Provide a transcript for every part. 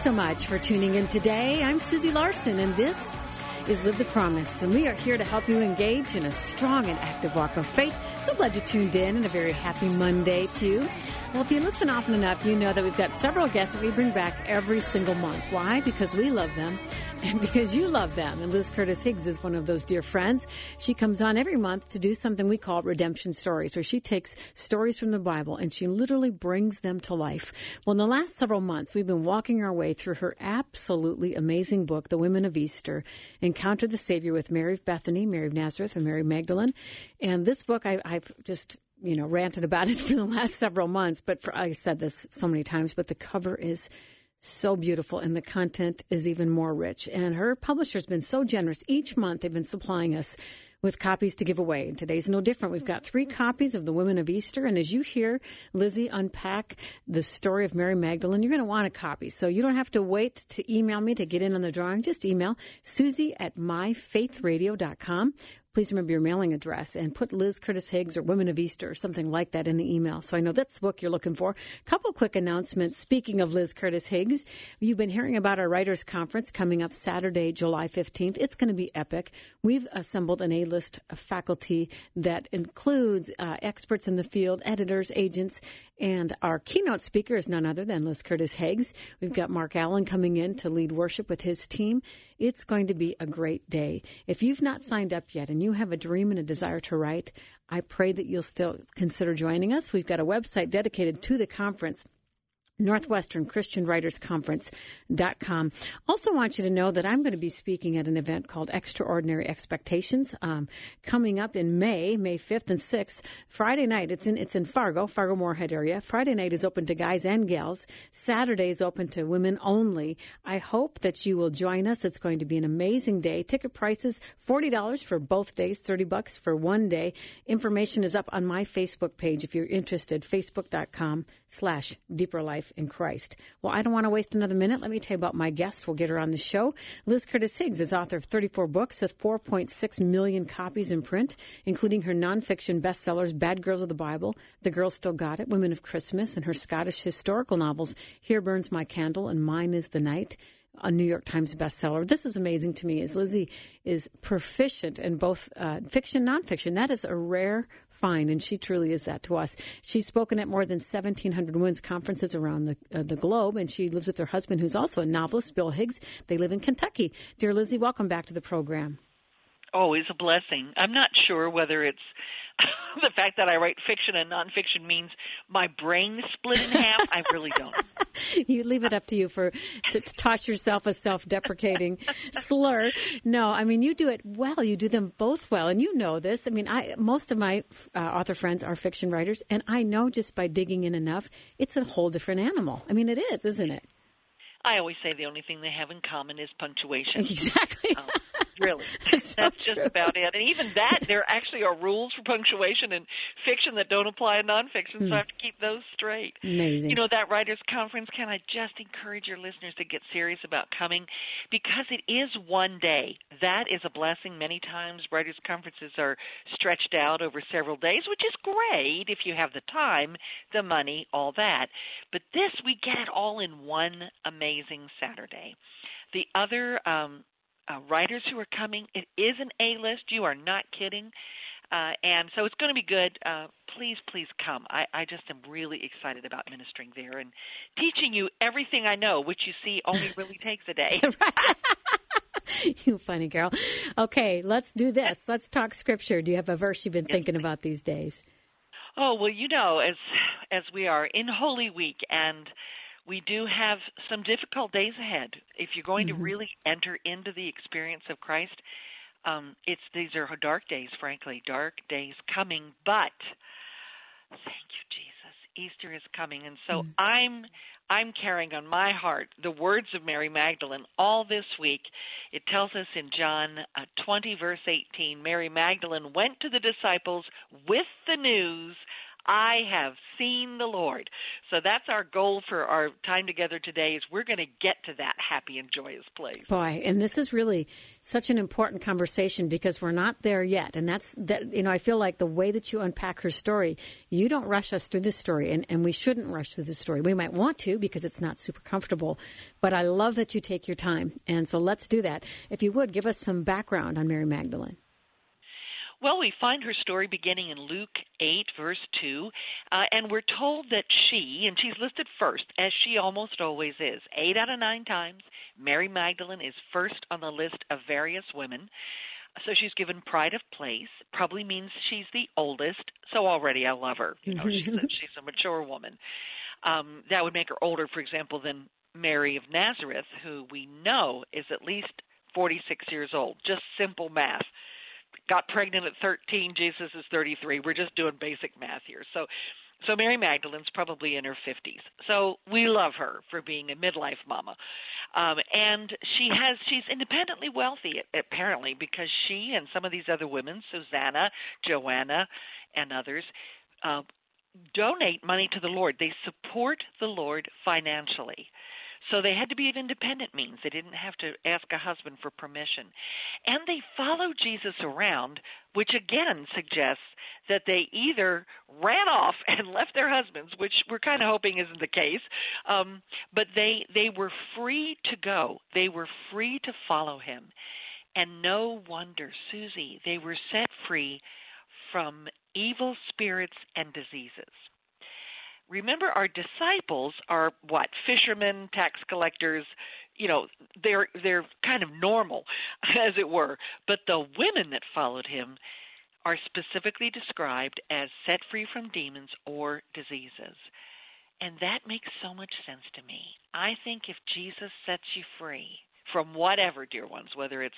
so much for tuning in today. I'm Susie Larson, and this is Live the Promise, and we are here to help you engage in a strong and active walk of faith. So glad you tuned in, and a very happy Monday, too. Well, if you listen often enough, you know that we've got several guests that we bring back every single month. Why? Because we love them and because you love them. And Liz Curtis Higgs is one of those dear friends. She comes on every month to do something we call Redemption Stories, where she takes stories from the Bible and she literally brings them to life. Well, in the last several months, we've been walking our way through her absolutely amazing book, The Women of Easter, Encounter the Savior with Mary of Bethany, Mary of Nazareth, and Mary Magdalene. And this book, I've just ranted about it for the last several months, but I said this so many times, but the cover is so beautiful and the content is even more rich. And her publisher's been so generous. Each month they've been supplying us with copies to give away. And today's no different. We've got 3 copies of The Women of Easter. And as you hear Lizzie unpack the story of Mary Magdalene, you're going to want a copy. So you don't have to wait to email me to get in on the drawing. Just email Susie@myfaithradio.com. Please remember your mailing address and put Liz Curtis Higgs or Women of Easter or something like that in the email. So I know that's the book you're looking for. A couple quick announcements. Speaking of Liz Curtis Higgs, you've been hearing about our Writers Conference coming up Saturday, July 15th. It's going to be epic. We've assembled an A-list faculty that includes experts in the field, editors, agents, and our keynote speaker is none other than Liz Curtis Higgs. We've got Mark Allen coming in to lead worship with his team. It's going to be a great day. If you've not signed up yet and you have a dream and a desire to write, I pray that you'll still consider joining us. We've got a website dedicated to the conference, Northwestern Christian Writers Conference.com. Also want you to know that I'm going to be speaking at an event called Extraordinary Expectations coming up in May 5th and 6th. Friday night, it's in Fargo Moorhead area. Friday night is open to guys and gals. Saturday is open to women only. I hope that you will join us. It's going to be an amazing day. Ticket prices, $40 for both days, $30 for one day. Information is up on my Facebook page if you're interested, facebook.com/Deeper Life in Christ. Well, I don't want to waste another minute. Let me tell you about my guest. We'll get her on the show. Liz Curtis Higgs is author of 34 books with 4.6 million copies in print, including her nonfiction bestsellers, Bad Girls of the Bible, The Girl Still Got It, Women of Christmas, and her Scottish historical novels, Here Burns My Candle and Mine is the Night, a New York Times bestseller. This is amazing to me, as Lizzie is proficient in both fiction and nonfiction. That is a rare find, and she truly is that to us. She's spoken at more than 1,700 women's conferences around the globe, and she lives with her husband, who's also a novelist, Bill Higgs. They live in Kentucky. Dear Lizzie, welcome back to the program. Always a blessing. I'm not sure whether it's the fact that I write fiction and nonfiction means my brain split in half. I really don't. You leave it up to you to toss yourself a self-deprecating slur. No, I mean, you do it well. You do them both well, and you know this. I mean, most of my author friends are fiction writers, and I know just by digging in enough, it's a whole different animal. I mean, it is, isn't it? I always say the only thing they have in common is punctuation. Exactly. Really. That's just about it. And even that, there actually are rules for punctuation in fiction that don't apply in nonfiction, so I have to keep those straight. Amazing. You know, that Writers Conference, can I just encourage your listeners to get serious about coming? Because it is one day. That is a blessing. Many times Writers Conferences are stretched out over several days, which is great if you have the time, the money, all that. But this, we get it all in one amazing Saturday. The other writers who are coming, it is an A-list. You are not kidding. And so it's going to be good. Please come. I just am really excited about ministering there and teaching you everything I know, which you see only really takes a day. You funny girl. Okay, let's do this. Let's talk Scripture. Do you have a verse you've been thinking about these days? Oh, well, you know, as we are in Holy Week and we do have some difficult days ahead. If you're going to really enter into the experience of Christ, these are dark days, frankly, dark days coming. But thank you, Jesus, Easter is coming, and so I'm carrying on my heart the words of Mary Magdalene all this week. It tells us in John 20, verse 18, Mary Magdalene went to the disciples with the news, I have seen the Lord. So that's our goal for our time together today, is we're going to get to that happy and joyous place. Boy, and this is really such an important conversation because we're not there yet. And that's that, I feel like the way that you unpack her story, you don't rush us through this story, and we shouldn't rush through the story. We might want to because it's not super comfortable, but I love that you take your time. And so let's do that. If you would, give us some background on Mary Magdalene. Well, we find her story beginning in Luke 8, verse 2, and we're told that and she's listed first, as she almost always is. 8 out of 9 times, Mary Magdalene is first on the list of various women. So she's given pride of place, probably means she's the oldest, so already I love her. She's a mature woman. That would make her older, for example, than Mary of Nazareth, who we know is at least 46 years old. Just simple math. Got pregnant at 13, Jesus is 33. We're just doing basic math here. So Mary Magdalene's probably in her 50s. So we love her for being a midlife mama. And she's independently wealthy, apparently, because she and some of these other women, Susanna, Joanna, and others, donate money to the Lord. They support the Lord financially. So they had to be of independent means. They didn't have to ask a husband for permission. And they followed Jesus around, which again suggests that they either ran off and left their husbands, which we're kind of hoping isn't the case, but they were free to go. They were free to follow him. And no wonder, Susie, they were set free from evil spirits and diseases. Remember, our disciples are what? Fishermen, tax collectors. They're kind of normal, as it were. But the women that followed him are specifically described as set free from demons or diseases. And that makes so much sense to me. I think if Jesus sets you free from whatever, dear ones, whether it's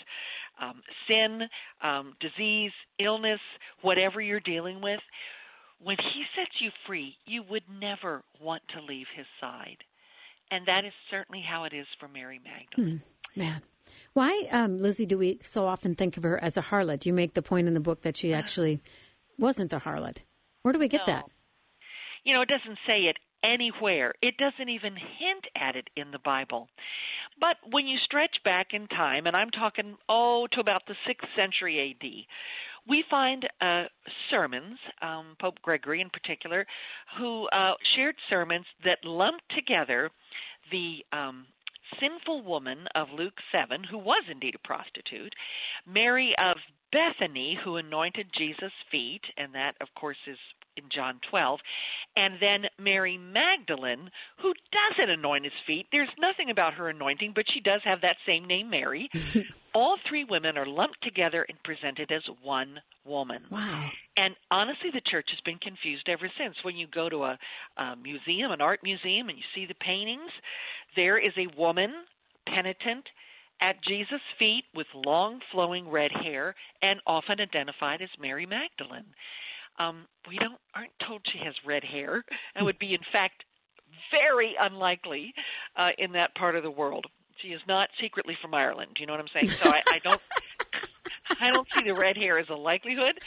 sin, disease, illness, whatever you're dealing with, when he sets you free, you would never want to leave his side. And that is certainly how it is for Mary Magdalene. Man. Why, Lizzie, do we so often think of her as a harlot? You make the point in the book that she actually wasn't a harlot. Where do we get that? It doesn't say it anywhere. It doesn't even hint at it in the Bible. But when you stretch back in time, and I'm talking, to about the 6th century A.D., we find sermons, Pope Gregory in particular, who shared sermons that lumped together the sinful woman of Luke 7, who was indeed a prostitute, Mary of Bethany, who anointed Jesus' feet, and that, of course, is in John 12, and then Mary Magdalene, who doesn't anoint his feet. There's nothing about her anointing, but she does have that same name, Mary. All 3 women are lumped together and presented as one woman. Wow. And honestly, the church has been confused ever since. When you go to a museum, an art museum, and you see the paintings, there is a woman, penitent, at Jesus' feet with long flowing red hair and often identified as Mary Magdalene. We aren't told she has red hair, and would be, in fact, very unlikely in that part of the world. She is not secretly from Ireland. Do you know what I'm saying? So I don't see the red hair as a likelihood.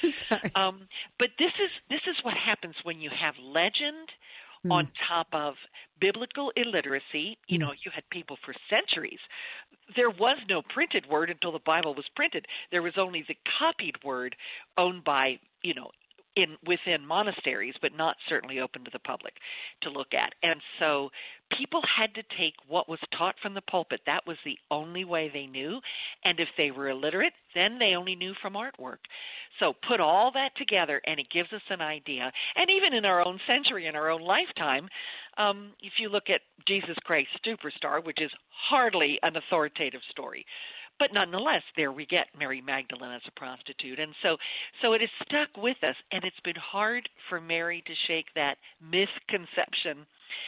But this is what happens when you have legend on top of biblical illiteracy. You had people for centuries. There was no printed word until the Bible was printed. There was only the copied word owned by, within monasteries, but not certainly open to the public to look at. And so people had to take what was taught from the pulpit. That was the only way they knew. And if they were illiterate, then they only knew from artwork. So put all that together, and it gives us an idea. And even in our own century, in our own lifetime, if you look at Jesus Christ Superstar, which is hardly an authoritative story, but nonetheless, there we get Mary Magdalene as a prostitute. And so it has stuck with us, and it's been hard for Mary to shake that misconception.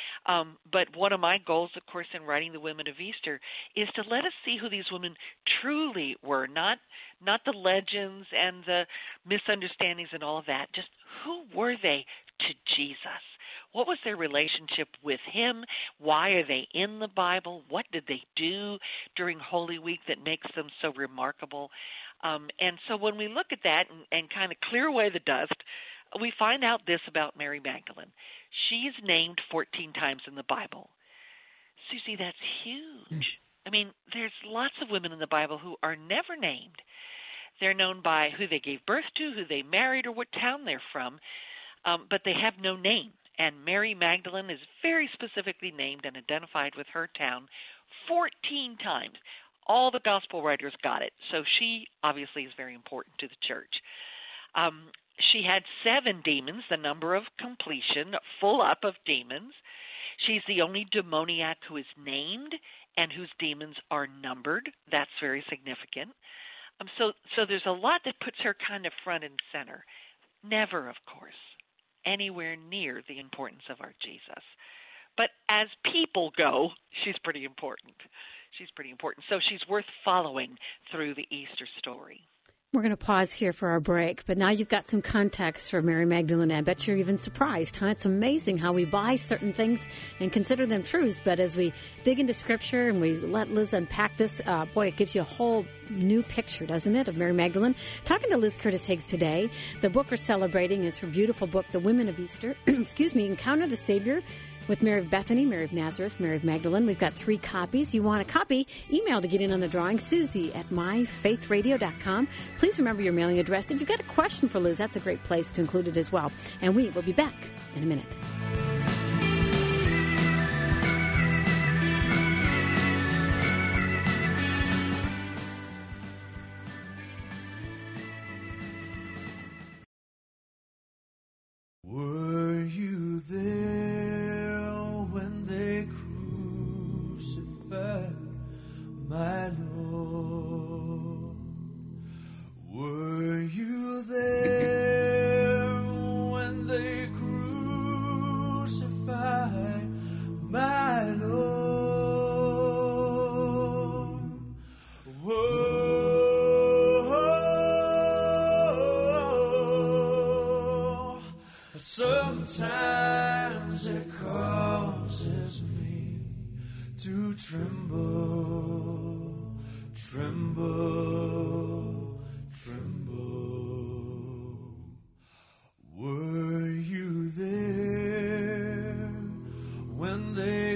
But one of my goals, of course, in writing The Women of Easter is to let us see who these women truly were, not the legends and the misunderstandings and all of that. Just who were they to Jesus? What was their relationship with him? Why are they in the Bible? What did they do during Holy Week that makes them so remarkable? And so when we look at that and kind of clear away the dust we find out this about Mary Magdalene. She's named 14 times in the Bible. Susie, that's huge. I mean, there's lots of women in the Bible who are never named. They're known by who they gave birth to, who they married, or what town they're from, but they have no name. And Mary Magdalene is very specifically named and identified with her town 14 times. All the gospel writers got it, so she obviously is very important to the church. She had 7 demons, the number of completion, full up of demons. She's the only demoniac who is named and whose demons are numbered. That's very significant. So there's a lot that puts her kind of front and center. Never, of course, anywhere near the importance of our Jesus. But as people go, she's pretty important. So she's worth following through the Easter story. We're going to pause here for our break, but now you've got some context for Mary Magdalene. I bet you're even surprised, huh? It's amazing how we buy certain things and consider them truths, but as we dig into Scripture and we let Liz unpack this, boy, it gives you a whole new picture, doesn't it, of Mary Magdalene? Talking to Liz Curtis Higgs today. The book we're celebrating is her beautiful book, The Women of Easter. Encounter the Savior with Mary of Bethany, Mary of Nazareth, Mary of Magdalene. We've got 3 copies. You want a copy? Email to get in on the drawing, Susie@myfaithradio.com. Please remember your mailing address. If you've got a question for Liz, that's a great place to include it as well. And we will be back in a minute. Were you there when they crucified my Lord? Were you there when they crucified my Lord? Sometimes it causes me to tremble, tremble, tremble. Were you there when they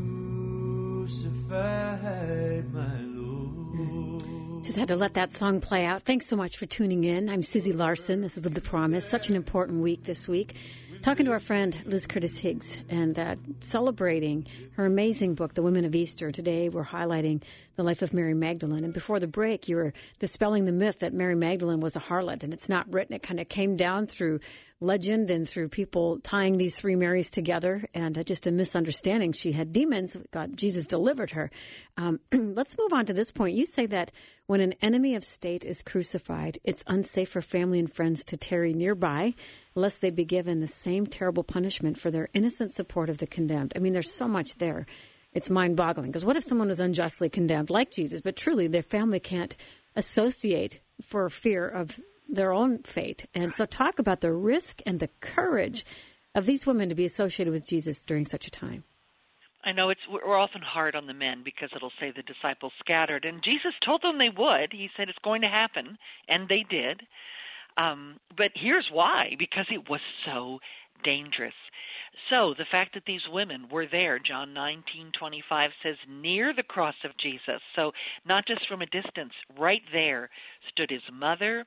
crucified my Lord? Just had to let that song play out. Thanks so much for tuning in. I'm Susie Larson. This is The Promise. Such an important week this week. Talking to our friend Liz Curtis Higgs and celebrating her amazing book, The Women of Easter. Today we're highlighting the life of Mary Magdalene. And before the break, you were dispelling the myth that Mary Magdalene was a harlot, and it's not written. It kind of came down through legend and through people tying these 3 Marys together, and just a misunderstanding. She had demons. Jesus delivered her. Let's move on to this point. You say that when an enemy of state is crucified, it's unsafe for family and friends to tarry nearby, lest they be given the same terrible punishment for their innocent support of the condemned. I mean, there's so much there. It's mind-boggling. Because what if someone was unjustly condemned, like Jesus, but truly their family can't associate for fear of their own fate? And so talk about the risk and the courage of these women to be associated with Jesus during such a time. I know we're often hard on the men because it'll say the disciples scattered. And Jesus told them they would. He said it's going to happen, and they did. But here's why, because it was so dangerous. So the fact that these women were there, John 19:25 says, near the cross of Jesus. So not just from a distance, right there stood his mother's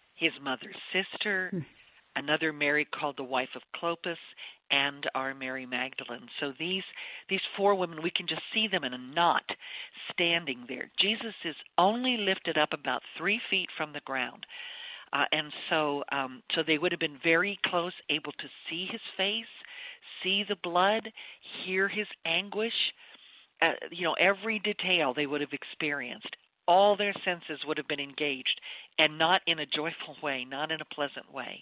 sister, another Mary called the wife of Clopas, and our Mary Magdalene. So these 4 women, we can just see them in a knot standing there. Jesus is only lifted up about 3 feet from the ground. So they would have been very close, able to see his face, see the blood, hear his anguish. Every detail they would have experienced. All their senses would have been engaged, and not in a joyful way, not in a pleasant way.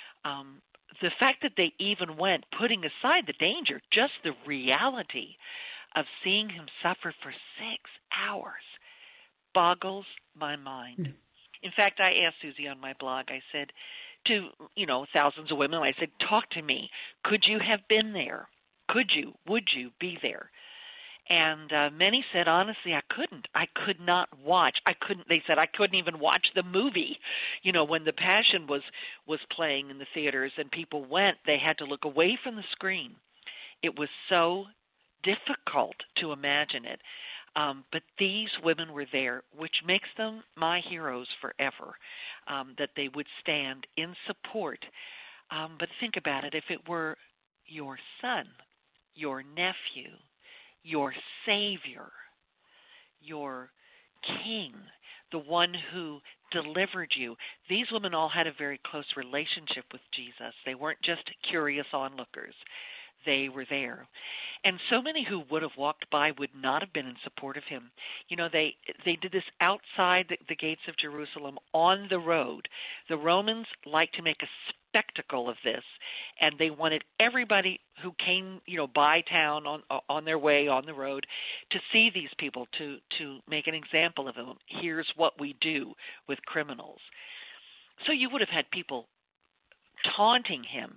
The fact that they even went, putting aside the danger, just the reality of seeing him suffer for 6 hours boggles my mind. In fact, I asked Susie on my blog, I said to, thousands of women, I said, talk to me. Could you have been there? Would you be there? And many said, honestly, I couldn't. I could not watch. I couldn't. They said I couldn't even watch the movie. You know, when the Passion was playing in the theaters and people went, they had to look away from the screen. It was so difficult to imagine it. But these women were there, which makes them my heroes forever, that they would stand in support. But think about it. If it were your son, your nephew, your Savior, your King, the one who delivered you. These women all had a very close relationship with Jesus. They weren't just curious onlookers. They were there. And so many who would have walked by would not have been in support of him. You know, they did this outside the gates of Jerusalem on the road. The Romans liked to make a spectacle of this, and they wanted everybody who came, you know, by town on their way on the road to see these people, to make an example of them. Here's what we do with criminals. So you would have had people taunting him,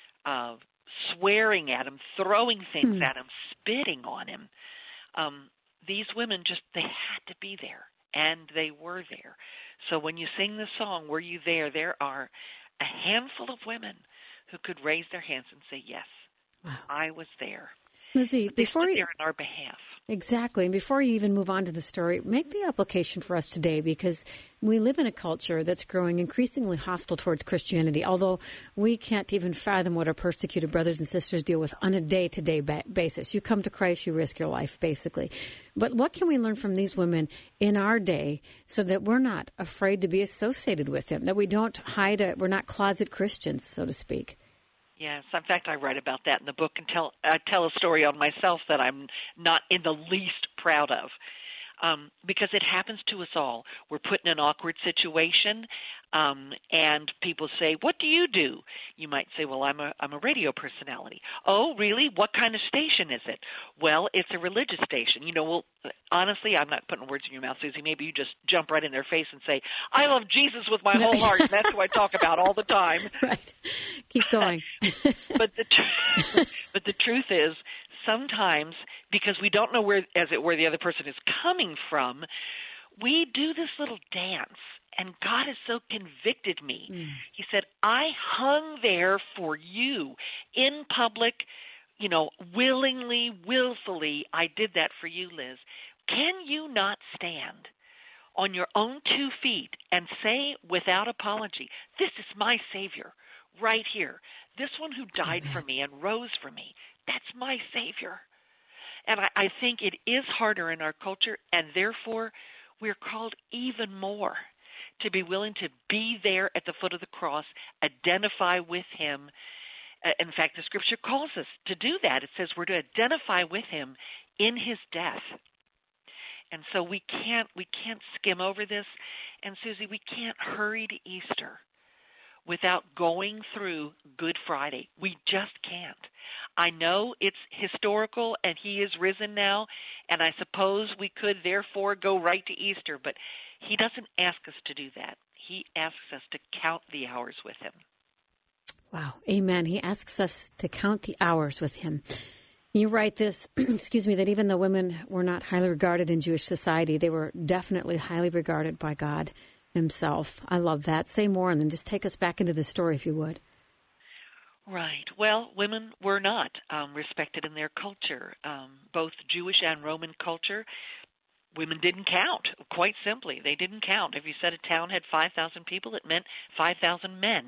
swearing at him, throwing things at him, spitting on him. These women they had to be there, and they were there. So when you sing the song, Were You There?, there are a handful of women who could raise their hands and say, yes, wow, I was there. Lizzie, before you, there on our behalf. Exactly. And before you even move on to the story, make the application for us today, because we live in a culture that's growing increasingly hostile towards Christianity, although we can't even fathom what our persecuted brothers and sisters deal with on a day-to-day basis. You come to Christ, you risk your life, basically. But what can we learn from these women in our day so that we're not afraid to be associated with them, that we don't hide, we're not closet Christians, so to speak? Yes, in fact, I write about that in the book and tell a story on myself that I'm not in the least proud of, because it happens to us all. We're put in an awkward situation, and people say, "What do you do?" You might say, "Well, I'm a radio personality." "Oh, really? What kind of station is it?" "Well, it's a religious station." You know, well, honestly, I'm not putting words in your mouth, Susie. Maybe you just jump right in their face and say, "I love Jesus with my whole heart." And that's who I talk about all the time. Right. Keep going. But the truth is, sometimes, because we don't know where the other person is coming from, we do this little dance, and God has so convicted me. He said, I hung there for you in public, you know, willingly, willfully. I did that for you, Liz. Can you not stand on your own 2 feet and say without apology, this is my Savior right here. This one who died for me and rose for me, that's my Savior. And I think it is harder in our culture, and therefore we're called even more to be willing to be there at the foot of the cross, identify with him. In fact, the Scripture calls us to do that. It says we're to identify with him in his death. And so we can't skim over this. And Susie, we can't hurry to Easter without going through Good Friday. We just can't. I know it's historical and he is risen now, and I suppose we could therefore go right to Easter, but he doesn't ask us to do that. He asks us to count the hours with him. Wow. Amen. He asks us to count the hours with him. You write this, that even though women were not highly regarded in Jewish society, they were definitely highly regarded by God himself. I love that. Say more, and then just take us back into the story, if you would. Right. Well, women were not respected in their culture. Both Jewish and Roman culture, women didn't count, quite simply. They didn't count. If you said a town had 5,000 people, it meant 5,000 men.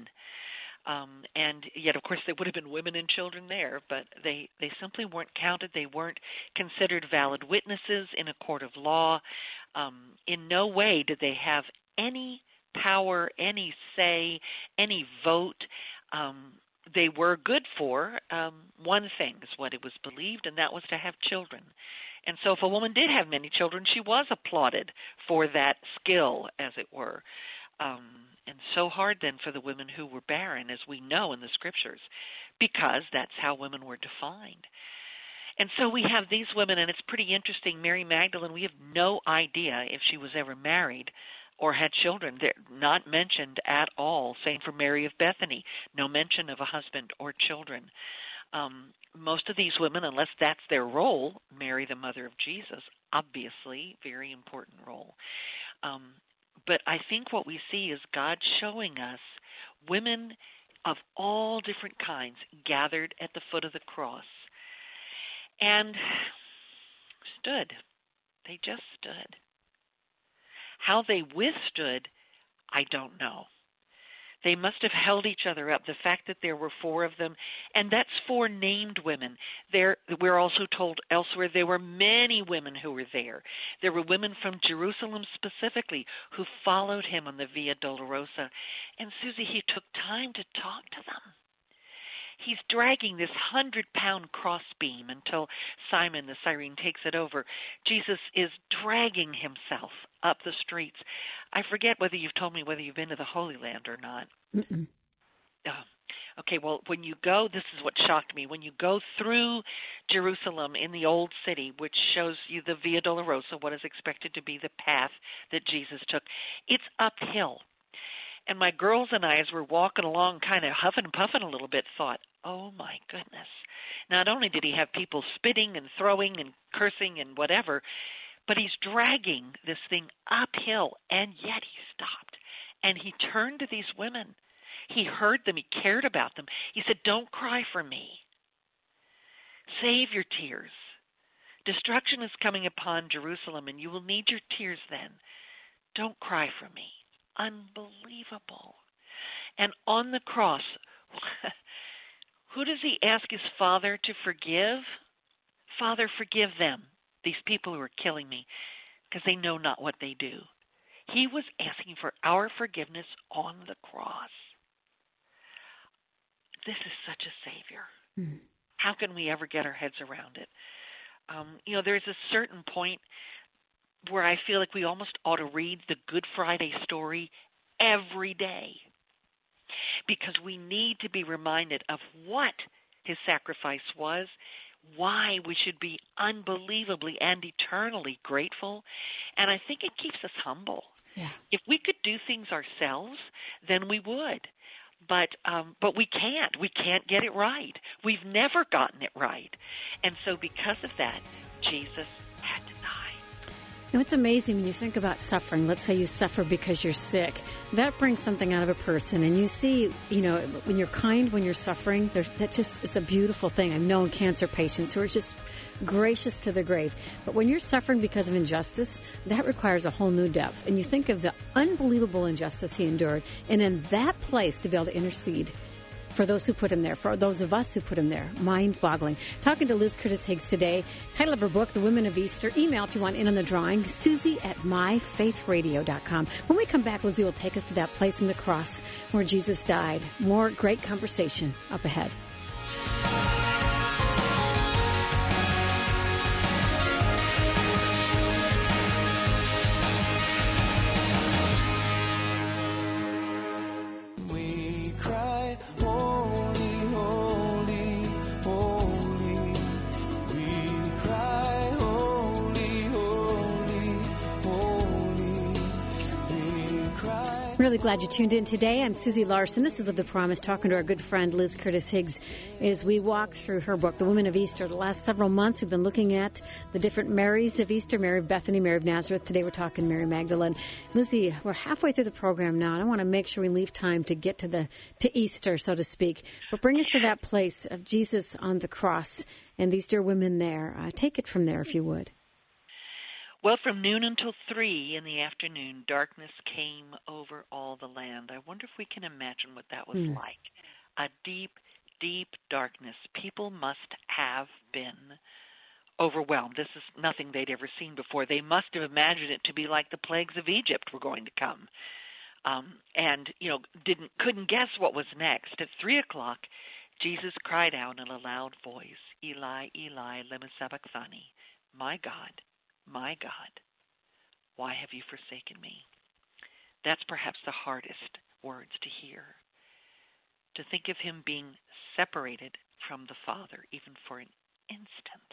And yet, of course, there would have been women and children there, but they simply weren't counted. They weren't considered valid witnesses in a court of law. In no way did they have any power, any say, any vote. They were good for one thing, is what it was believed, and that was to have children. And so if a woman did have many children, she was applauded for that skill, as it were. And so hard then for the women who were barren, as we know in the Scriptures, because that's how women were defined. And so we have these women, and it's pretty interesting. Mary Magdalene, we have no idea if she was ever married or had children. They're not mentioned at all. Same for Mary of Bethany, no mention of a husband or children. Most of these women, unless that's their role, Mary, the mother of Jesus, obviously, very important role. But I think what we see is God showing us women of all different kinds gathered at the foot of the cross and stood. They just stood. How they withstood, I don't know. They must have held each other up. The fact that there were 4 of them, and that's 4 named women. We're also told elsewhere there were many women who were there. There were women from Jerusalem specifically who followed him on the Via Dolorosa. And Susie, he took time to talk to them. He's dragging this 100-pound crossbeam until Simon the Cyrene takes it over. Jesus is dragging himself up the streets. I forget whether you've told me whether you've been to the Holy Land or not. Okay, well, when you go, this is what shocked me. When you go through Jerusalem in the Old City, which shows you the Via Dolorosa, what is expected to be the path that Jesus took, it's uphill. And my girls and I, as we're walking along, kind of huffing and puffing a little bit, thought, oh, my goodness. Not only did he have people spitting and throwing and cursing and whatever, but he's dragging this thing uphill, and yet he stopped. And he turned to these women. He heard them. He cared about them. He said, don't cry for me. Save your tears. Destruction is coming upon Jerusalem, and you will need your tears then. Don't cry for me. Unbelievable. And on the cross, who does he ask his Father to forgive? Father, forgive them, these people who are killing me, because they know not what they do. He was asking for our forgiveness on the cross. This is such a Savior. Mm. How can we ever get our heads around it? There's a certain point where I feel like we almost ought to read the Good Friday story every day, because we need to be reminded of what his sacrifice was, why we should be unbelievably and eternally grateful, and I think it keeps us humble. Yeah. If we could do things ourselves, then we would. But we can't. We can't get it right. We've never gotten it right. And so because of that, Jesus had to die. It's amazing when you think about suffering. Let's say you suffer because you're sick. That brings something out of a person. And you see, when you're kind, when you're suffering, that just is a beautiful thing. I've known cancer patients who are just gracious to the grave. But when you're suffering because of injustice, that requires a whole new depth. And you think of the unbelievable injustice he endured. And in that place, to be able to intercede for those who put him there, for those of us who put him there. Mind-boggling. Talking to Liz Curtis Higgs today. Title of her book, The Women of Easter. Email if you want in on the drawing, Susie@myfaithradio.com. When we come back, Lizzie will take us to that place in the cross where Jesus died. More great conversation up ahead. Really glad you tuned in today. I'm Susie Larson. This is Live the Promise, talking to our good friend Liz Curtis Higgs as we walk through her book, The Women of Easter. The last several months we've been looking at the different Marys of Easter, Mary of Bethany, Mary of Nazareth. Today we're talking Mary Magdalene. Lizzie, we're halfway through the program now, and I want to make sure we leave time to get to Easter, so to speak. But bring us to that place of Jesus on the cross and these dear women there. Take it from there, if you would. Well, from noon until 3 in the afternoon, darkness came over all the land. I wonder if we can imagine what that was like. A deep, deep darkness. People must have been overwhelmed. This is nothing they'd ever seen before. They must have imagined it to be like the plagues of Egypt were going to come. Couldn't guess what was next. At 3 o'clock, Jesus cried out in a loud voice, Eli, Eli, lema sabachthani, my God, why have you forsaken me? That's perhaps the hardest words to hear. To think of him being separated from the Father, even for an instant.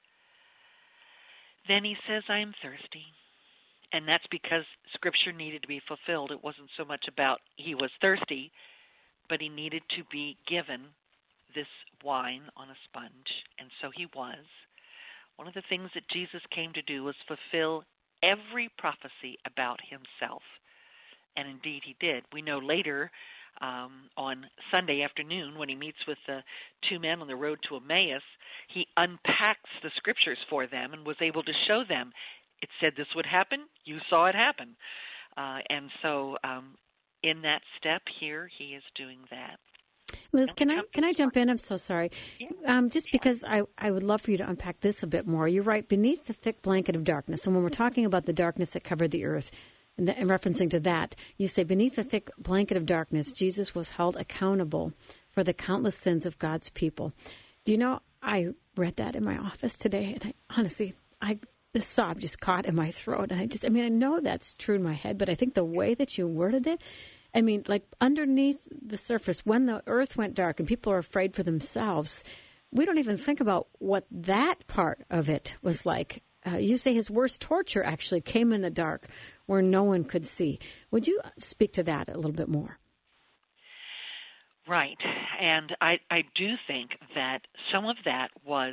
Then he says, I am thirsty. And that's because Scripture needed to be fulfilled. It wasn't so much about he was thirsty, but he needed to be given this wine on a sponge, and so he was. One of the things that Jesus came to do was fulfill every prophecy about himself. And indeed he did. We know later on Sunday afternoon when he meets with the two men on the road to Emmaus, he unpacks the scriptures for them and was able to show them, it said this would happen, you saw it happen. And so in that step here, he is doing that. Liz, can I jump in? I'm so sorry. Yeah. Just because I would love for you to unpack this a bit more. You're right, beneath the thick blanket of darkness. And when we're talking about the darkness that covered the earth, and referencing to that, you say beneath the thick blanket of darkness, Jesus was held accountable for the countless sins of God's people. Do you know, I read that in my office today, and the sob just caught in my throat. And I know that's true in my head, but I think the way that you worded it, like underneath the surface, when the earth went dark and people are afraid for themselves, we don't even think about what that part of it was like. You say his worst torture actually came in the dark where no one could see. Would you speak to that a little bit more? Right. And I do think that some of that was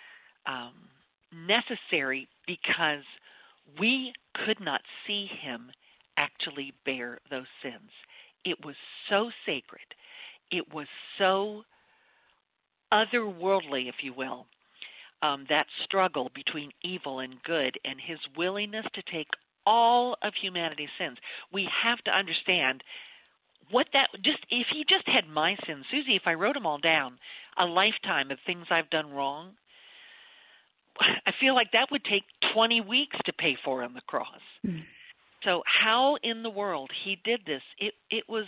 necessary because we could not see him actually bear those sins. It was so sacred. It was so otherworldly, if you will, that struggle between evil and good and his willingness to take all of humanity's sins. We have to understand what that, just if he just had my sins, Susie, if I wrote them all down, a lifetime of things I've done wrong, I feel like that would take 20 weeks to pay for on the cross. Mm. So how in the world he did this, it was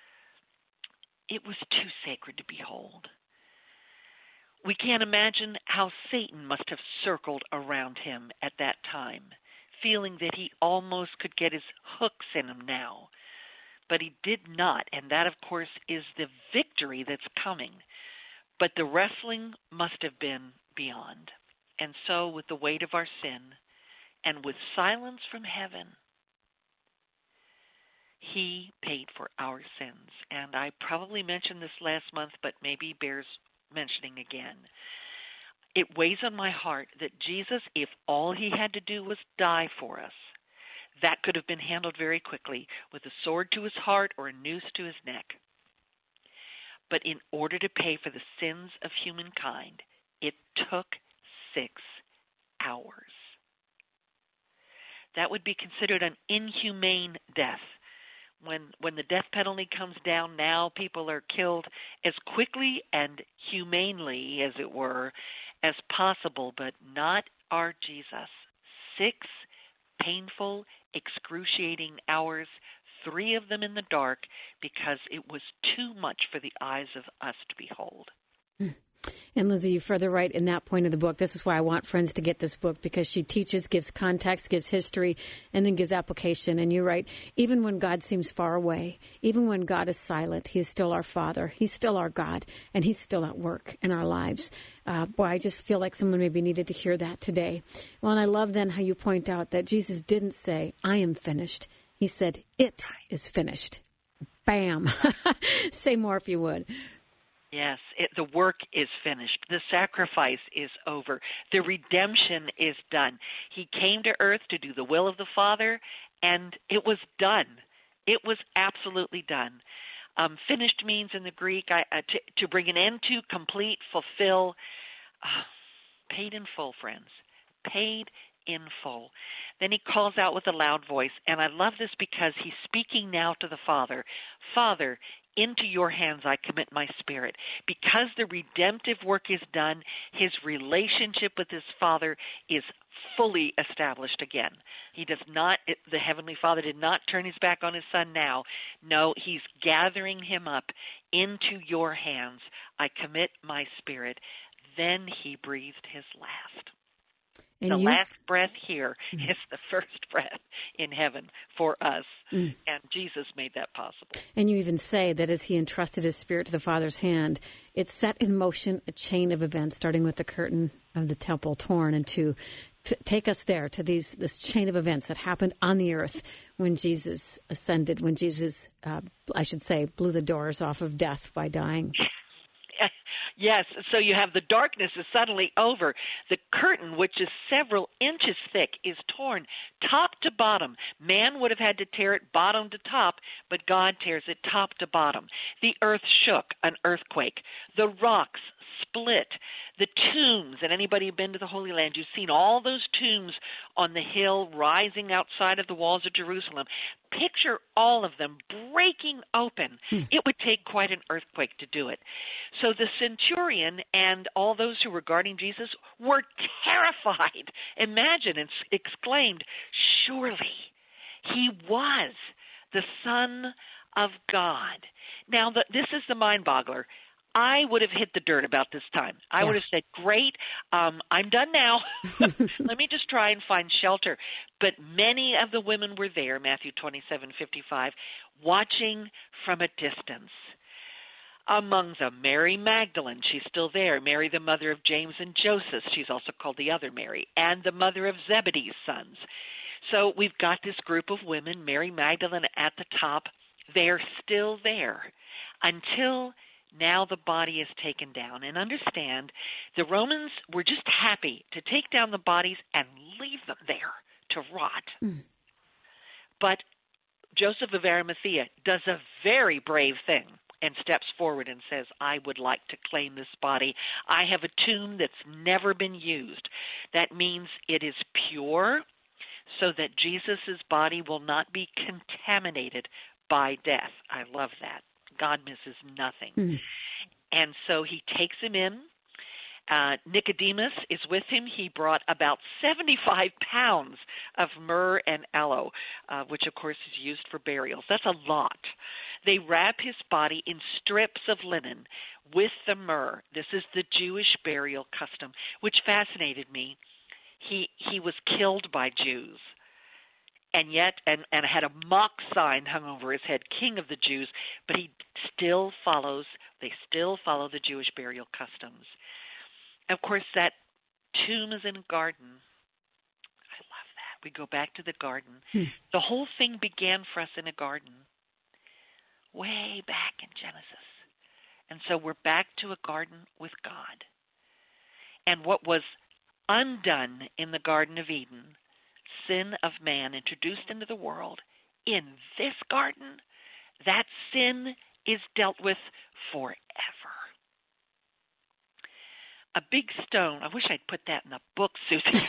too sacred to behold. We can't imagine how Satan must have circled around him at that time, feeling that he almost could get his hooks in him now. But he did not, and that, of course, is the victory that's coming. But the wrestling must have been beyond. And so with the weight of our sin and with silence from heaven, he paid for our sins. And I probably mentioned this last month, but maybe bears mentioning again. It weighs on my heart that Jesus, if all he had to do was die for us, that could have been handled very quickly with a sword to his heart or a noose to his neck. But in order to pay for the sins of humankind, it took 6 hours. That would be considered an inhumane death. When the death penalty comes down now, people are killed as quickly and humanely, as it were, as possible, but not our Jesus. 6 painful, excruciating hours, 3 of them in the dark, because it was too much for the eyes of us to behold. And Lizzie, you further write in that point of the book, this is why I want friends to get this book, because she teaches, gives context, gives history, and then gives application. And you write, even when God seems far away, even when God is silent, he is still our Father. He's still our God, and he's still at work in our lives. I just feel like someone maybe needed to hear that today. Well, and I love then how you point out that Jesus didn't say, I am finished. He said, it is finished. Bam. Say more if you would. Yes, the work is finished. The sacrifice is over. The redemption is done. He came to earth to do the will of the Father, and it was done. It was absolutely done. Finished means in the Greek to bring an end to, complete, fulfill. Paid in full, friends. Paid in full. Then he calls out with a loud voice, and I love this because he's speaking now to the Father. Father, into your hands I commit my spirit. Because the redemptive work is done, his relationship with his Father is fully established again. He does not, the Heavenly Father did not turn his back on his Son now. No, he's gathering him up. Into your hands I commit my spirit. Then he breathed his last. And the last breath here is the first breath in heaven for us, and Jesus made that possible. And you even say that as he entrusted his spirit to the Father's hand, it set in motion a chain of events, starting with the curtain of the temple torn, and to take us there to this chain of events that happened on the earth when Jesus ascended, when Jesus, blew the doors off of death by dying. Yes, so you have the darkness is suddenly over. The curtain, which is several inches thick, is torn top to bottom. Man would have had to tear it bottom to top, but God tears it top to bottom. The earth shook, an earthquake. The rocks split. The tombs, and anybody who's been to the Holy Land, you've seen all those tombs on the hill rising outside of the walls of Jerusalem. Picture all of them breaking open. It would take quite an earthquake to do it. So the centurion and all those who were guarding Jesus were terrified. Imagine, and exclaimed, surely he was the Son of God. Now, this is the mind-boggler. I would have hit the dirt about this time. I would have said, great, I'm done now. Let me just try and find shelter. But many of the women were there, Matthew 27:55, watching from a distance. Among them, Mary Magdalene, she's still there. Mary, the mother of James and Joseph, she's also called the other Mary, and the mother of Zebedee's sons. So we've got this group of women, Mary Magdalene at the top. They're still there until now the body is taken down. And understand, the Romans were just happy to take down the bodies and leave them there to rot. But Joseph of Arimathea does a very brave thing and steps forward and says, I would like to claim this body. I have a tomb that's never been used. That means it is pure so that Jesus' body will not be contaminated by death. I love that. God misses nothing. And so he takes him in. Nicodemus is with him. He brought about 75 pounds of myrrh and aloe, which, of course, is used for burials. That's a lot. They wrap his body in strips of linen with the myrrh. This is the Jewish burial custom, which fascinated me. He was killed by Jews. And yet, and had a mock sign hung over his head, King of the Jews, but they still follow the Jewish burial customs. Of course, that tomb is in a garden. I love that. We go back to the garden. The whole thing began for us in a garden, way back in Genesis. And so we're back to a garden with God. And what was undone in the Garden of Eden, sin of man introduced into the world, in this garden, that sin is dealt with forever. A big stone. I wish I'd put that in a book, Susie.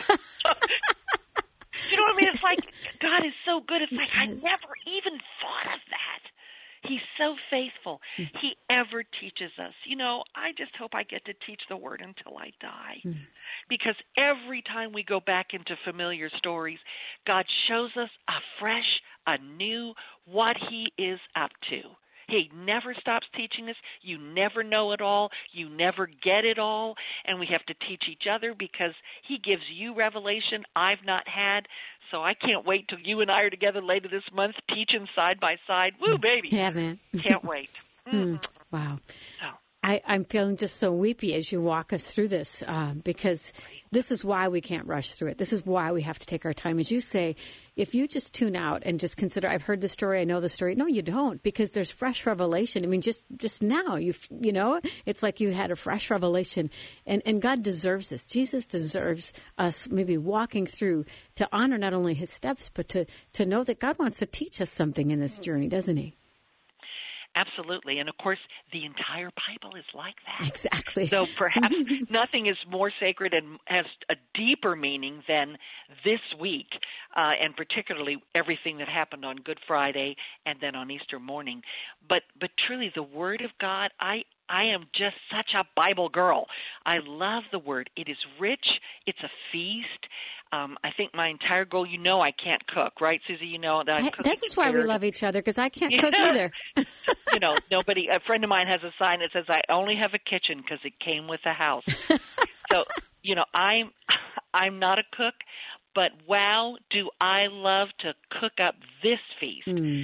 You know what I mean? It's like, God is so good. It's like, I never even thought of that. He's so faithful. He ever teaches us. You know, I just hope I get to teach the Word until I die. Because every time we go back into familiar stories, God shows us afresh, anew, what He is up to. He never stops teaching us. You never know it all. You never get it all. And we have to teach each other because He gives you revelation I've not had. So I can't wait till you and I are together later this month teaching side by side. Woo, baby. Yeah, man. Can't wait. Wow. So. I'm feeling just so weepy as you walk us through this because this is why we can't rush through it. This is why we have to take our time. As you say, if you just tune out and just consider, I've heard the story, I know the story. No, you don't, because there's fresh revelation. I mean, just now, you know, it's like you had a fresh revelation. And God deserves this. Jesus deserves us maybe walking through to honor not only His steps, but to know that God wants to teach us something in this journey, doesn't He? Absolutely. And, of course, the entire Bible is like that. Exactly. So perhaps nothing is more sacred and has a deeper meaning than this week, and particularly everything that happened on Good Friday and then on Easter morning. But truly, the Word of God, I am just such a Bible girl. I love the Word. It is rich. It's a feast. I think my entire goal, you know, I can't cook, right, Susie? You know that I'm This is why we love each other, because I can't cook either. You know, a friend of mine has a sign that says, I only have a kitchen because it came with a house. So, you know, I'm not a cook, but wow, do I love to cook up this feast,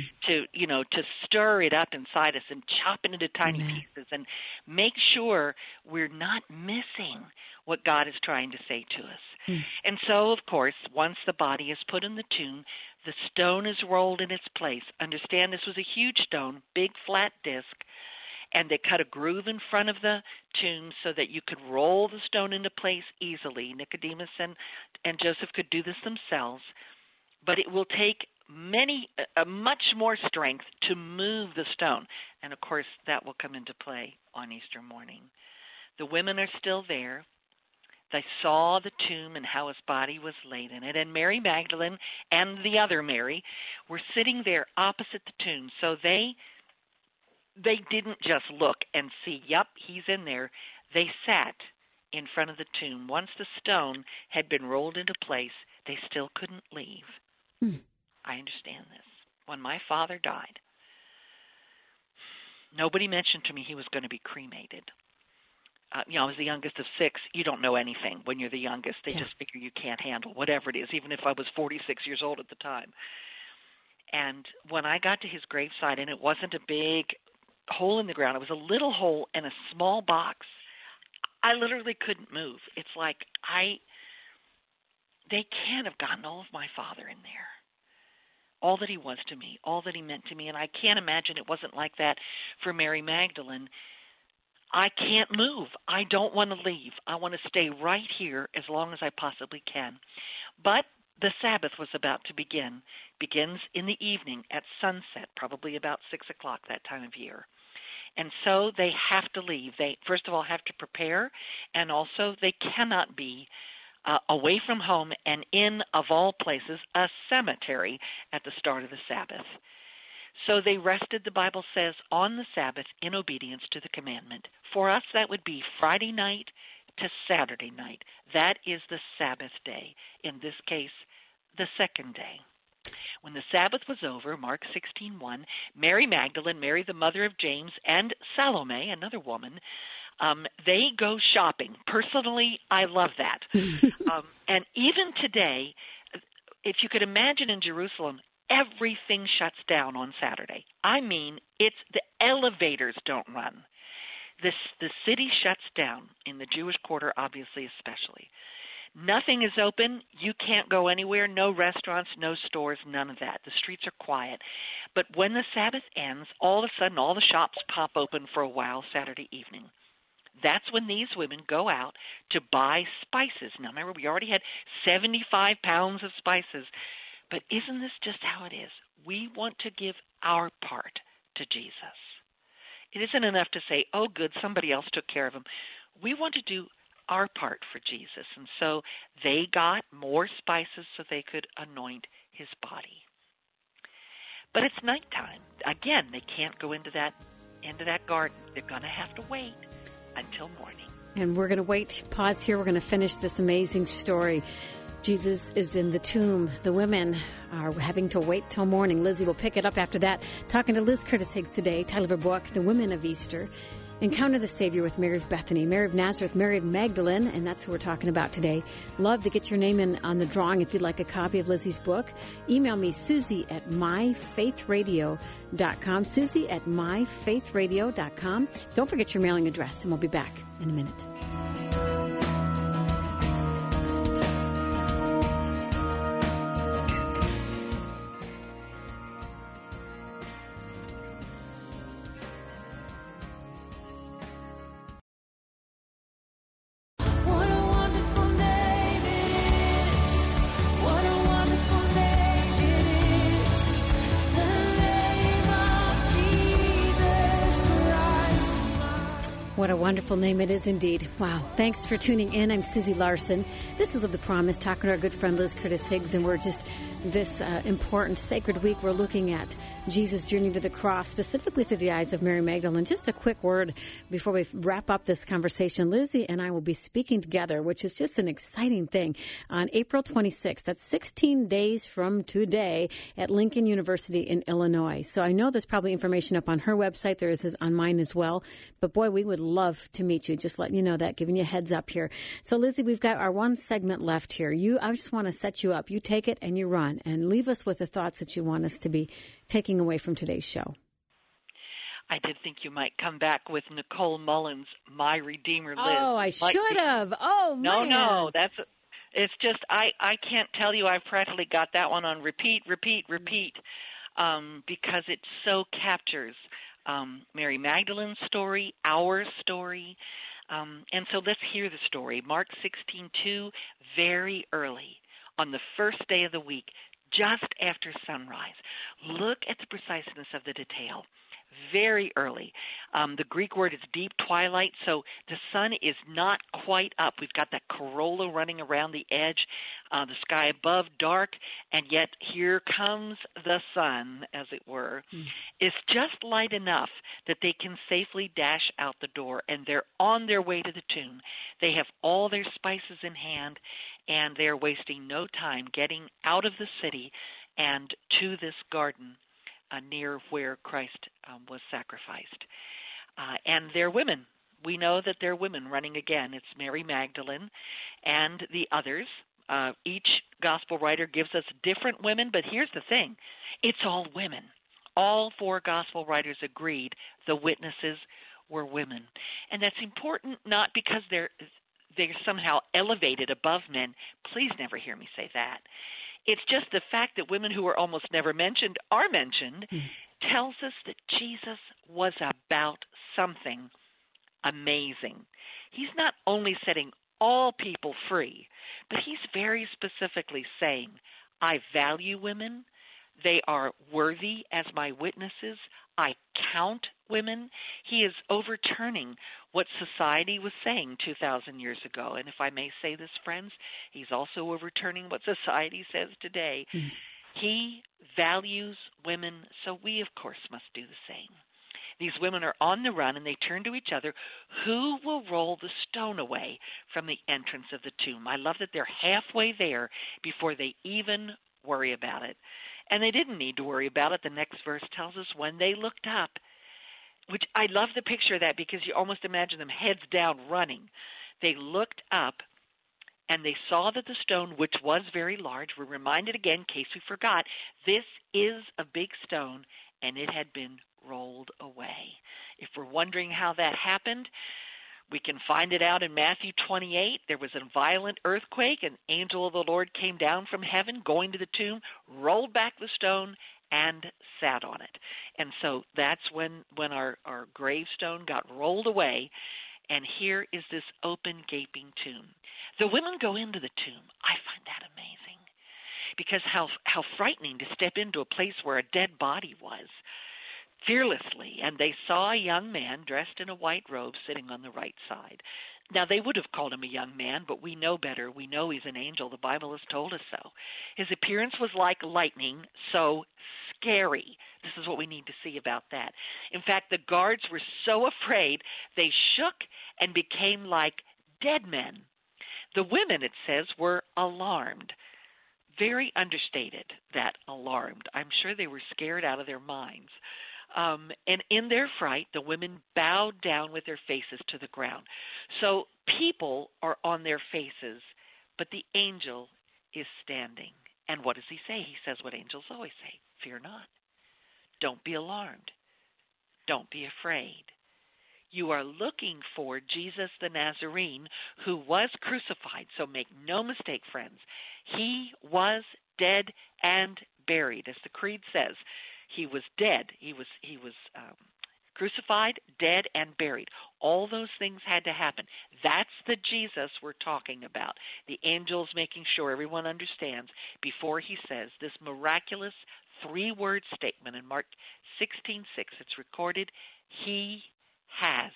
to stir it up inside us and chop it into tiny pieces and make sure we're not missing what God is trying to say to us. And so, of course, once the body is put in the tomb, the stone is rolled in its place. Understand, this was a huge stone, big flat disc, and they cut a groove in front of the tomb so that you could roll the stone into place easily. Nicodemus and Joseph could do this themselves, but it will take much more strength to move the stone. And, of course, that will come into play on Easter morning. The women are still there. They saw the tomb and how his body was laid in it. And Mary Magdalene and the other Mary were sitting there opposite the tomb. So they didn't just look and see, yep, he's in there. They sat in front of the tomb. Once the stone had been rolled into place, they still couldn't leave. I understand this. When my father died, nobody mentioned to me he was going to be cremated. I was the youngest of 6. You don't know anything when you're the youngest. They just figure you can't handle whatever it is, even if I was 46 years old at the time. And when I got to his graveside, and it wasn't a big hole in the ground, it was a little hole in a small box, I literally couldn't move. It's like they can't have gotten all of my father in there. All that he was to me, all that he meant to me, and I can't imagine it wasn't like that for Mary Magdalene. I can't move. I don't want to leave. I want to stay right here as long as I possibly can. But the Sabbath was about to begin. Begins in the evening at sunset, probably about 6 o'clock that time of year. And so they have to leave. They, first of all, have to prepare, and also they cannot be away from home and in, of all places, a cemetery at the start of the Sabbath. So they rested, the Bible says, on the Sabbath in obedience to the commandment. For us, that would be Friday night to Saturday night. That is the Sabbath day. In this case, the second day. When the Sabbath was over, Mark 16:1, Mary Magdalene, Mary the mother of James, and Salome, another woman, they go shopping. Personally, I love that. And even today, if you could imagine in Jerusalem, everything shuts down on Saturday. I mean, it's the elevators don't run. The city shuts down, in the Jewish quarter, obviously, especially. Nothing is open. You can't go anywhere. No restaurants, no stores, none of that. The streets are quiet. But when the Sabbath ends, all of a sudden, all the shops pop open for a while Saturday evening. That's when these women go out to buy spices. Now, remember, we already had 75 pounds of spices. But isn't this just how it is? We want to give our part to Jesus. It isn't enough to say, oh, good, somebody else took care of him. We want to do our part for Jesus. And so they got more spices so they could anoint his body. But it's nighttime. Again, they can't go into that garden. They're going to have to wait until morning. And we're going to pause here. We're going to finish this amazing story. Jesus is in the tomb. The women are having to wait till morning. Lizzie will pick it up after that. Talking to Liz Curtis Higgs today, title of her book, The Women of Easter. Encounter the Savior with Mary of Bethany, Mary of Nazareth, Mary of Magdalene, and that's who we're talking about today. Love to get your name in on the drawing if you'd like a copy of Lizzie's book. Email me, Susie@myfaithradio.com, Susie@myfaithradio.com. Don't forget your mailing address, and we'll be back in a minute. What a wonderful name it is indeed. Wow. Thanks for tuning in. I'm Susie Larson. This is Live the Promise, talking to our good friend Liz Curtis Higgs, and we're just this important sacred week. We're looking at Jesus' journey to the cross, specifically through the eyes of Mary Magdalene. Just a quick word before we wrap up this conversation. Lizzie and I will be speaking together, which is just an exciting thing, on April 26th. That's 16 days from today at Lincoln University in Illinois. So I know there's probably information up on her website. There is on mine as well. But boy, we would love to meet you. Just letting you know that, giving you a heads up here. So Lizzie, we've got our one segment left here. I just want to set you up. You take it and you run, and leave us with the thoughts that you want us to be taking away from today's show. I did think you might come back with Nicole Mullins' My Redeemer Lives. Oh, I should have. Oh, man. No, it's just, I can't tell you, I've practically got that one on repeat, because it so captures Mary Magdalene's story, our story. And so let's hear the story. Mark 16:2, very early on the first day of the week, just after sunrise. Look at the preciseness of the detail. Very early. The Greek word is deep twilight, so the sun is not quite up. We've got that corolla running around the edge, the sky above dark, and yet here comes the sun, as it were. It's just light enough that they can safely dash out the door, and they're on their way to the tomb. They have all their spices in hand, and they're wasting no time getting out of the city and to this garden near where Christ was sacrificed. And they're women. We know that they're women running again. It's Mary Magdalene and the others. Each gospel writer gives us different women, but here's the thing. It's all women. All four gospel writers agreed the witnesses were women. And that's important not because they're somehow elevated above men. Please never hear me say that. It's just the fact that women who are almost never mentioned are mentioned tells us that Jesus was about something amazing. He's not only setting all people free, but he's very specifically saying, I value women. They are worthy as my witnesses. I count women. He is overturning what society was saying 2,000 years ago. And if I may say this, friends, he's also overturning what society says today. He values women, so we, of course, must do the same. These women are on the run, and they turn to each other. Who will roll the stone away from the entrance of the tomb? I love that they're halfway there before they even worry about it. And they didn't need to worry about it. The next verse tells us when they looked up, which I love the picture of that because you almost imagine them heads down running. They looked up and they saw that the stone, which was very large, we're reminded again, in case we forgot, this is a big stone and it had been rolled away. If we're wondering how that happened, we can find it out in Matthew 28. There was a violent earthquake. An angel of the Lord came down from heaven, going to the tomb, rolled back the stone, and sat on it. And so that's when our gravestone got rolled away, and here is this open, gaping tomb. The women go into the tomb. I find that amazing because how frightening to step into a place where a dead body was. Fearlessly, and they saw a young man dressed in a white robe sitting on the right side. Now, they would have called him a young man, but we know better. We know he's an angel. The Bible has told us so. His appearance was like lightning, so scary. This is what we need to see about that. In fact, the guards were so afraid, they shook and became like dead men. The women, it says, were alarmed. Very understated, that alarmed. I'm sure they were scared out of their minds. And in their fright, the women bowed down with their faces to the ground. So people are on their faces, but the angel is standing. And what does he say? He says what angels always say, fear not. Don't be alarmed. Don't be afraid. You are looking for Jesus the Nazarene who was crucified. So make no mistake, friends. He was dead and buried, as the Creed says. He was dead. He was crucified, dead, and buried. All those things had to happen. That's the Jesus we're talking about. The angels making sure everyone understands before he says this miraculous three-word statement in Mark 16:6. It's recorded, he has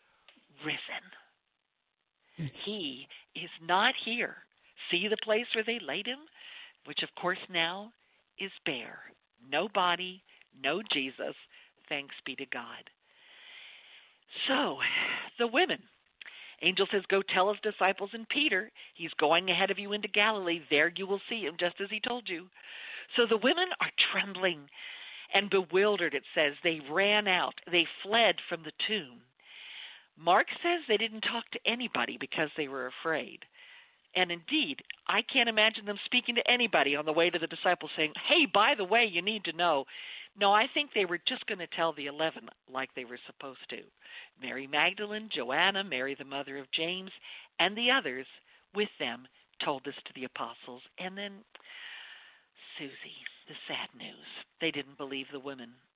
risen. He is not here. See the place where they laid him, which of course now is bare. No body, no Jesus, thanks be to God. So, the women. Angel says, go tell his disciples and Peter, he's going ahead of you into Galilee. There you will see him, just as he told you. So the women are trembling and bewildered, it says. They ran out. They fled from the tomb. Mark says they didn't talk to anybody because they were afraid. And indeed, I can't imagine them speaking to anybody on the way to the disciples saying, hey, by the way, you need to know. No, I think they were just going to tell the 11 like they were supposed to. Mary Magdalene, Joanna, Mary the mother of James, and the others with them told this to the apostles. And then Susie, the sad news. They didn't believe the women.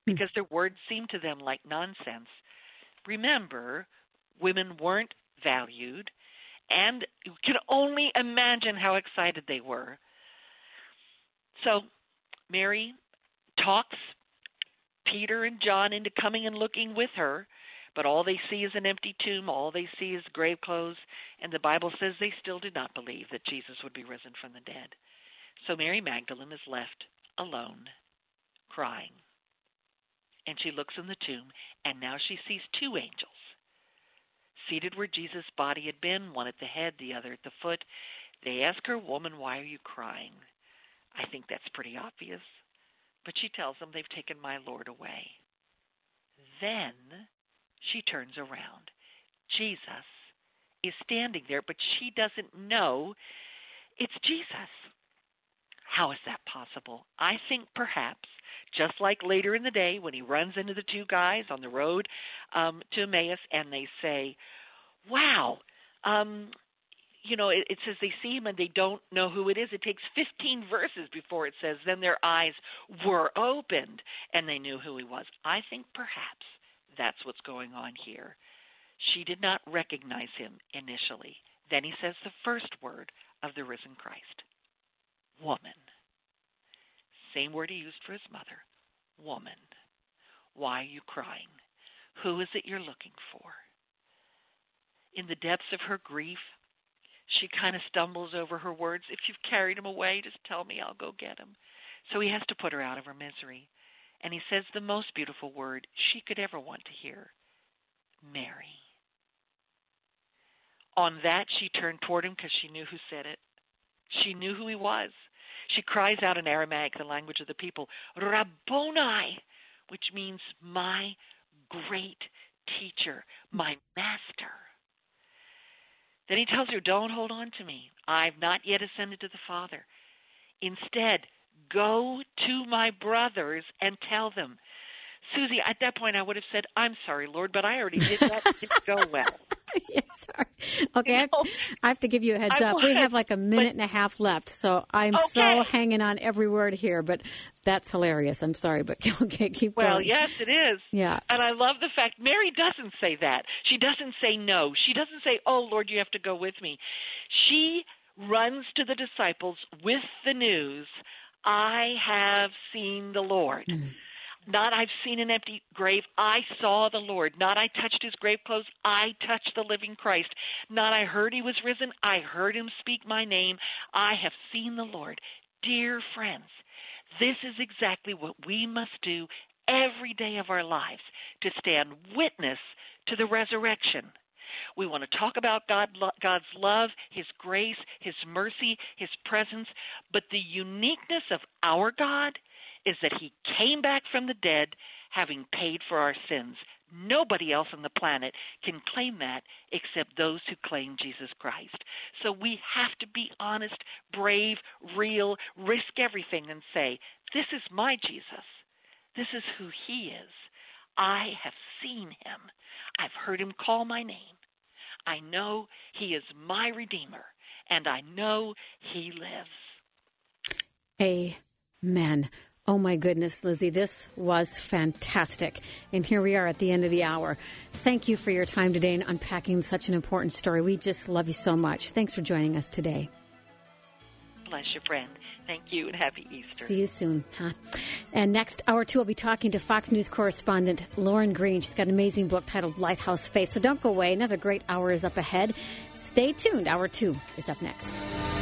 because their words seemed to them like nonsense. Remember, women weren't valued, and you can only imagine how excited they were. So Mary talks Peter and John into coming and looking with her, but all they see is an empty tomb. All they see is grave clothes, and the Bible says they still did not believe that Jesus would be risen from the dead. So Mary Magdalene is left alone, crying. And she looks in the tomb, and now she sees two angels seated where Jesus' body had been, one at the head, the other at the foot. They ask her, "Woman, why are you crying?" I think that's pretty obvious. But she tells them they've taken my Lord away. Then she turns around. Jesus is standing there, but she doesn't know it's Jesus. How is that possible? I think perhaps, just like later in the day when he runs into the two guys on the road to Emmaus, and they say, wow, it says they see him and they don't know who it is. It takes 15 verses before it says, then their eyes were opened and they knew who he was. I think perhaps that's what's going on here. She did not recognize him initially. Then he says the first word of the risen Christ. Woman. Same word he used for his mother. Woman. Why are you crying? Who is it you're looking for? In the depths of her grief, she kind of stumbles over her words. If you've carried him away, just tell me, I'll go get him. So he has to put her out of her misery. And he says the most beautiful word she could ever want to hear. Mary. On that, she turned toward him because she knew who said it. She knew who he was. She cries out in Aramaic, the language of the people, Rabboni, which means my great teacher, my master. Then he tells her, don't hold on to me. I've not yet ascended to the Father. Instead, go to my brothers and tell them. Susie, at that point I would have said, I'm sorry, Lord, but I already did that. It didn't go well. Yes, sorry. Okay, I have to give you a heads up. We have like a minute and a half left, so I'm so hanging on every word here, but that's hilarious. I'm sorry, but okay, keep going. Well, yes, it is. Yeah. And I love the fact Mary doesn't say that. She doesn't say no. She doesn't say, oh, Lord, you have to go with me. She runs to the disciples with the news, I have seen the Lord. Mm-hmm. Not I've seen an empty grave, I saw the Lord. Not I touched his grave clothes, I touched the living Christ. Not I heard he was risen, I heard him speak my name. I have seen the Lord. Dear friends, this is exactly what we must do every day of our lives to stand witness to the resurrection. We want to talk about God's love, his grace, his mercy, his presence, but the uniqueness of our God is that he came back from the dead having paid for our sins. Nobody else on the planet can claim that except those who claim Jesus Christ. So we have to be honest, brave, real, risk everything and say, this is my Jesus. This is who he is. I have seen him. I've heard him call my name. I know he is my Redeemer, and I know he lives. Amen. Oh, my goodness, Lizzie, this was fantastic. And here we are at the end of the hour. Thank you for your time today and unpacking such an important story. We just love you so much. Thanks for joining us today. Bless you, friend. Thank you, and happy Easter. See you soon. And next, hour 2, I'll be talking to Fox News correspondent Lauren Green. She's got an amazing book titled Lighthouse Faith. So don't go away. Another great hour is up ahead. Stay tuned. Hour 2 is up next.